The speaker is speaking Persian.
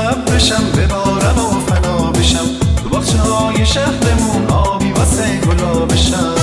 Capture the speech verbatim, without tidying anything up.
بشم ببارم و فنا بشم تو باغچه های شهرمون آبی واسه گلا بشم